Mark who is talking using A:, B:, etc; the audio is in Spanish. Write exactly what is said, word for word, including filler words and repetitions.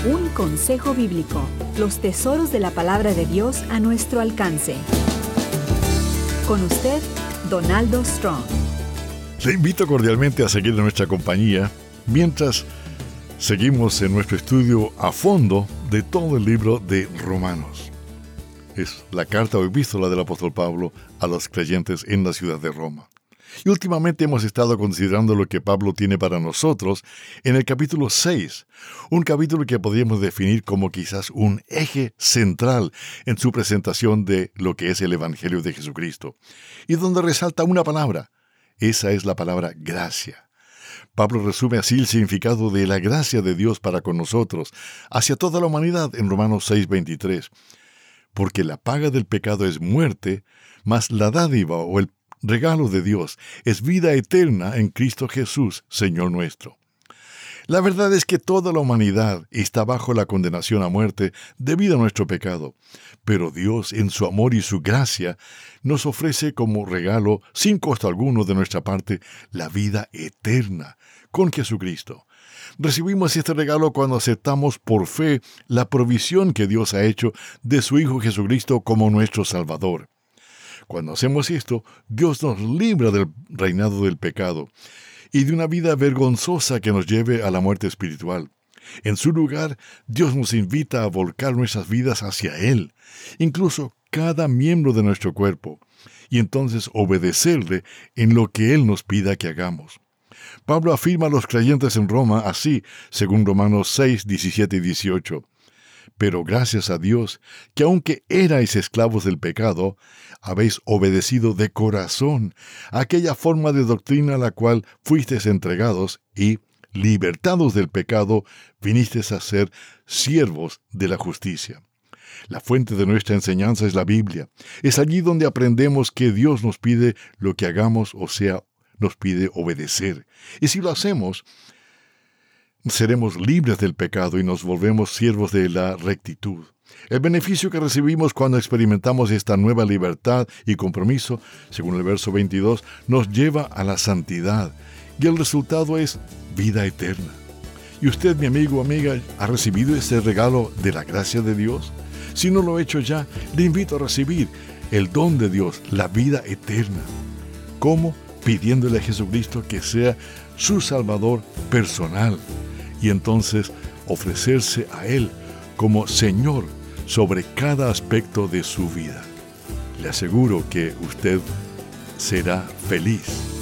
A: Un consejo bíblico, los tesoros de la palabra de Dios a nuestro alcance. Con usted, Donaldo Strong.
B: Le invito cordialmente a seguir en nuestra compañía mientras seguimos en nuestro estudio a fondo de todo el libro de Romanos. Es la carta o epístola del apóstol Pablo a los creyentes en la ciudad de Roma. Y últimamente hemos estado considerando lo que Pablo tiene para nosotros en el capítulo seis, un capítulo que podríamos definir como quizás un eje central en su presentación de lo que es el Evangelio de Jesucristo, y donde resalta una palabra. Esa es la palabra gracia. Pablo resume así el significado de la gracia de Dios para con nosotros, hacia toda la humanidad, en Romanos seis veintitrés. Porque la paga del pecado es muerte, mas la dádiva o el regalo de Dios es vida eterna en Cristo Jesús, Señor nuestro. La verdad es que toda la humanidad está bajo la condenación a muerte debido a nuestro pecado, pero Dios, en su amor y su gracia, nos ofrece como regalo, sin costo alguno de nuestra parte, la vida eterna con Jesucristo. Recibimos este regalo cuando aceptamos por fe la provisión que Dios ha hecho de su Hijo Jesucristo como nuestro Salvador. Cuando hacemos esto, Dios nos libra del reinado del pecado y de una vida vergonzosa que nos lleve a la muerte espiritual. En su lugar, Dios nos invita a volcar nuestras vidas hacia Él, incluso cada miembro de nuestro cuerpo, y entonces obedecerle en lo que Él nos pida que hagamos. Pablo afirma a los creyentes en Roma así, según Romanos seis, diecisiete y dieciocho. Pero gracias a Dios, que aunque erais esclavos del pecado, habéis obedecido de corazón a aquella forma de doctrina a la cual fuisteis entregados y, libertados del pecado, vinisteis a ser siervos de la justicia. La fuente de nuestra enseñanza es la Biblia. Es allí donde aprendemos que Dios nos pide lo que hagamos, o sea, nos pide obedecer. Y si lo hacemos, seremos libres del pecado y nos volvemos siervos de la rectitud. El beneficio que recibimos cuando experimentamos esta nueva libertad y compromiso, según el verso veintidós, nos lleva a la santidad, y el resultado es vida eterna. ¿Y usted, mi amigo o amiga, ha recibido ese regalo de la gracia de Dios? Si no lo ha hecho ya, le invito a recibir el don de Dios, la vida eterna. ¿Cómo? Pidiéndole a Jesucristo que sea su Salvador personal, y entonces ofrecerse a Él como Señor sobre cada aspecto de su vida. Le aseguro que usted será feliz.